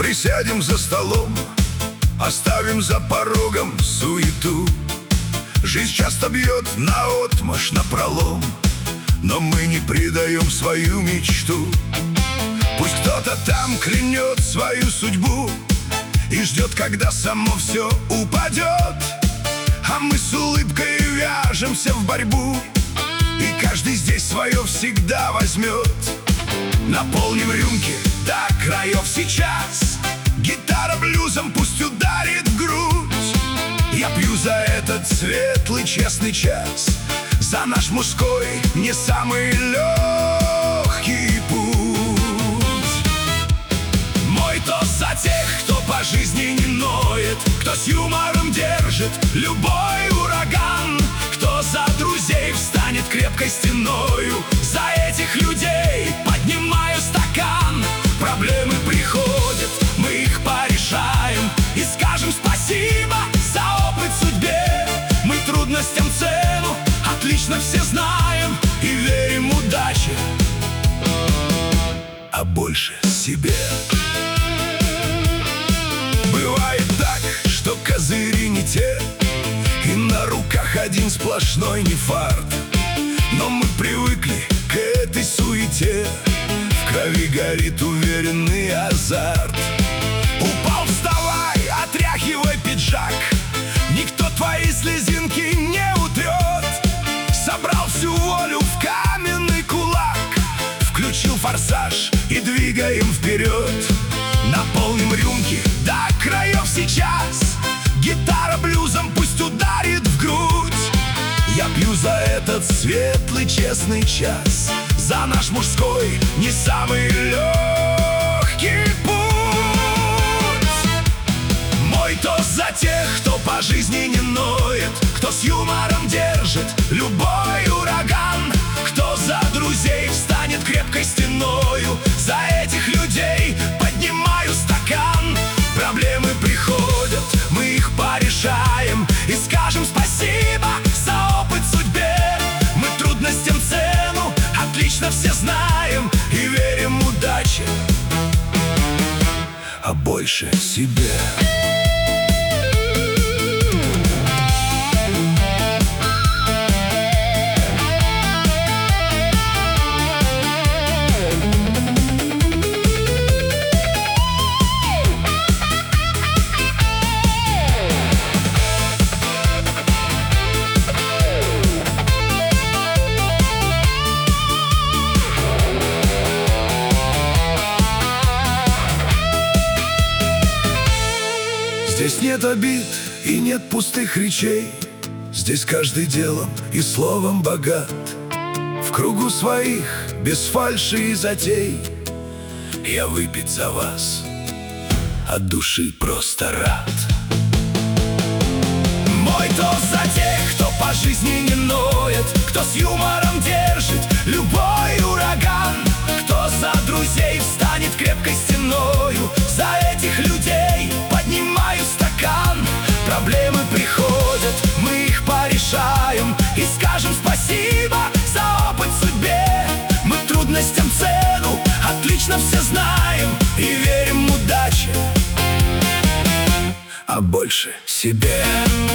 присядем за столом, оставим за порогом суету. Жизнь часто бьет наотмашь, напролом, но мы не предаем свою мечту. Пусть кто-то там клянет свою судьбу и ждет, когда само все упадет, а мы с улыбкой вяжемся в борьбу, и каждый здесь свое всегда возьмет. Наполним рюмки до краев сейчас, гитара блюзом пусть ударит в грудь. Я пью за этот светлый честный час, за наш мужской не самый легкий путь. Мой тост за тех, кто по жизни не ноет, кто с юмором держит любой ураган, кто за друзей встанет крепкой стеною. За этих людей поднимаю стакан. Проблемы приходят, мы их порешаем и скажем спасибо за опыт судьбе. Мы трудностям цену отлично все знаем и верим удаче, а больше себе. Бывает так, что козыри не те, и на руках один сплошной нефарт, но мы привыкли к этой суете, в крови горит уверенный азарт. Упал, вставай, отряхивай пиджак, никто твои слезинки не утрет. Собрал всю волю в каменный кулак, включил форсаж и двигаем вперед. Наполним рюмки до краев сейчас, гитара блюзом пусть ударит в грудь. Я пью за этот светлый честный час, за наш мужской не самый легкий путь. Мой тост за тех, кто по жизни не ноет, кто с юмором держит любой ураган, кто за друзей встанет крепкой стеною. За этих людей поднимаю стакан. Проблемы приходят, мы их порешаем и скажем спасибо за опыт судьбе. Мы трудностям цену отлично все знаем и верим удаче, а больше себе. Здесь нет обид и нет пустых речей, здесь каждый делом и словом богат. В кругу своих, без фальши и затей, я выпить за вас от души просто рад. Мой тост за тех, кто по жизни не ноет, кто с юмором держит любой ураган, кто за друзей встанет крепкой стеною. За этих людей поднимаю стакан. Проблемы приходят, мы их порешаем и скажем спасибо за опыт судьбе. Мы трудностям цену отлично все знаем и верим удаче, а больше себе.